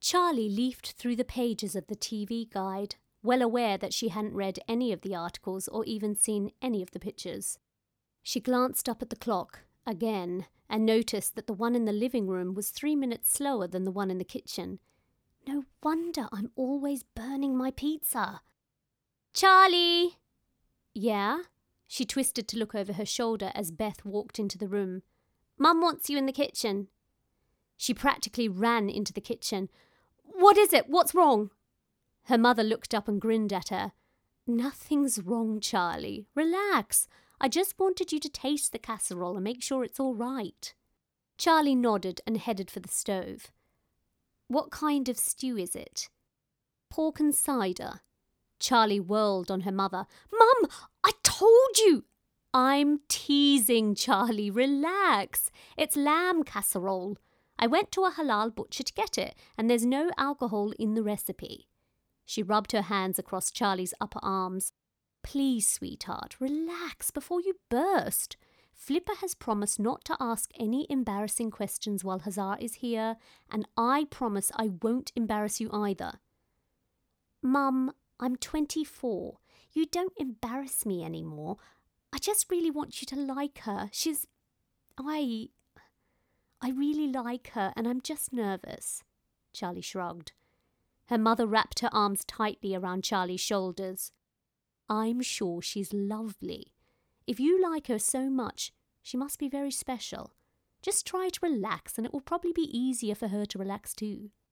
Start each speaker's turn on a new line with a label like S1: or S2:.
S1: Charlie leafed through the pages of the TV guide, well aware that she hadn't read any of the articles or even seen any of the pictures. She glanced up at the clock, again, and noticed that the one in the living room was 3 minutes slower than the one in the kitchen. No wonder I'm always burning my pizza. Charlie! Yeah? She twisted to look over her shoulder as Beth walked into the room. Mum wants you in the kitchen. She practically ran into the kitchen. What is it? What's wrong? Her mother looked up and grinned at her. Nothing's wrong, Charlie. Relax. I just wanted you to taste the casserole and make sure it's all right. Charlie nodded and headed for the stove. What kind of stew is it? Pork and cider. Charlie whirled on her mother. Mum, I told you! I'm teasing, Charlie. Relax. It's lamb casserole. I went to a halal butcher to get it, and there's no alcohol in the recipe. She rubbed her hands across Charlie's upper arms. Please, sweetheart, relax before you burst. Flipper has promised not to ask any embarrassing questions while Hazar is here, and I promise I won't embarrass you either. Mum, I'm 24. You don't embarrass me anymore. I just really want you to like her. I really like her, and I'm just nervous. Charlie shrugged. Her mother wrapped her arms tightly around Charlie's shoulders. I'm sure she's lovely. If you like her so much, she must be very special. Just try to relax, and it will probably be easier for her to relax too.